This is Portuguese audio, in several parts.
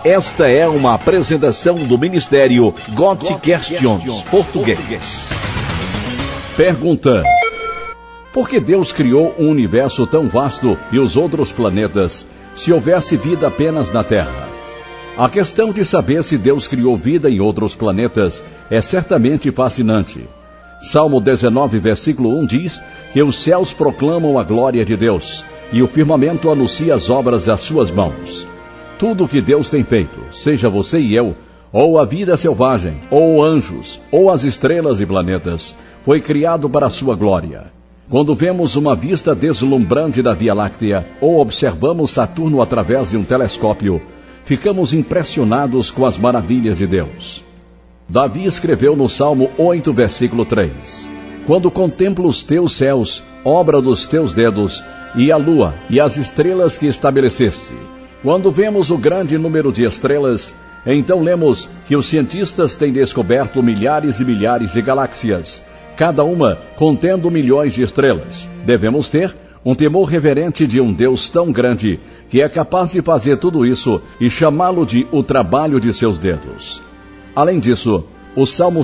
Esta é uma apresentação do Ministério God Questions Português. Pergunta: por que Deus criou um universo tão vasto e os outros planetas, se houvesse vida apenas na Terra? A questão de saber se Deus criou vida em outros planetas é certamente fascinante. Salmo 19, versículo 1 diz que os céus proclamam a glória de Deus e o firmamento anuncia as obras das suas mãos. Tudo o que Deus tem feito, seja você e eu, ou a vida selvagem, ou anjos, ou as estrelas e planetas, foi criado para a sua glória. Quando vemos uma vista deslumbrante da Via Láctea, ou observamos Saturno através de um telescópio, ficamos impressionados com as maravilhas de Deus. Davi escreveu no Salmo 8, versículo 3: quando contemplo os teus céus, obra dos teus dedos, e a lua e as estrelas que estabeleceste. Quando vemos o grande número de estrelas, então lemos que os cientistas têm descoberto milhares e milhares de galáxias, cada uma contendo milhões de estrelas. Devemos ter um temor reverente de um Deus tão grande, que é capaz de fazer tudo isso e chamá-lo de o trabalho de seus dedos. Além disso, o Salmo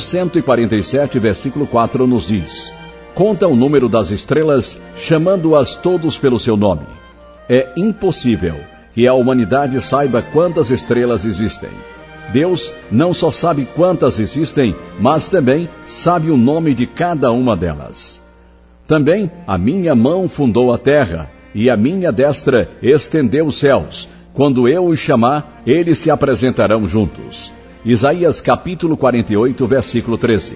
147, versículo 4 nos diz: conta o número das estrelas, chamando-as todos pelo seu nome. É impossível que a humanidade saiba quantas estrelas existem. Deus não só sabe quantas existem, mas também sabe o nome de cada uma delas. Também a minha mão fundou a terra, e a minha destra estendeu os céus. Quando eu os chamar, eles se apresentarão juntos. Isaías capítulo 48, versículo 13.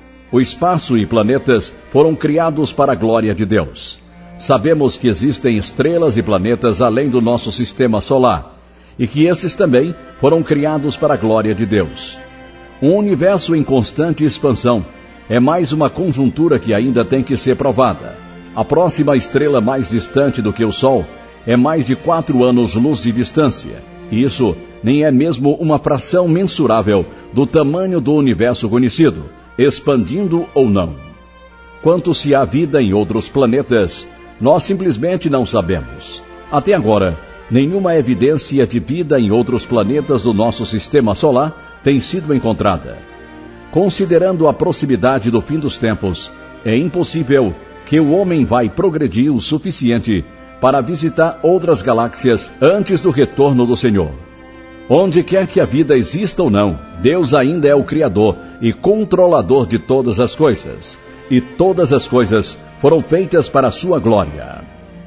O espaço e planetas foram criados para a glória de Deus. Sabemos que existem estrelas e planetas além do nosso sistema solar, e que esses também foram criados para a glória de Deus. Um universo em constante expansão é mais uma conjuntura que ainda tem que ser provada. A próxima estrela mais distante do que o Sol é mais de 4 anos-luz de distância, e isso nem é mesmo uma fração mensurável do tamanho do universo conhecido, expandindo ou não. Quanto se há vida em outros planetas, nós simplesmente não sabemos. Até agora, nenhuma evidência de vida em outros planetas do nosso sistema solar tem sido encontrada. Considerando a proximidade do fim dos tempos, é impossível que o homem vai progredir o suficiente para visitar outras galáxias antes do retorno do Senhor. Onde quer que a vida exista ou não, Deus ainda é o Criador e controlador de todas as coisas. E todas as coisas foram feitas para a sua glória.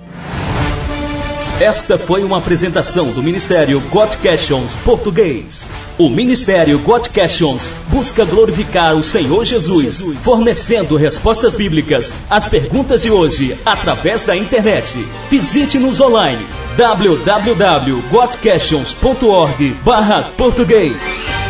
Esta foi uma apresentação do Ministério God Questions Português. O Ministério God Questions busca glorificar o Senhor Jesus, fornecendo respostas bíblicas às perguntas de hoje através da internet. Visite-nos online www.godquestions.org/português.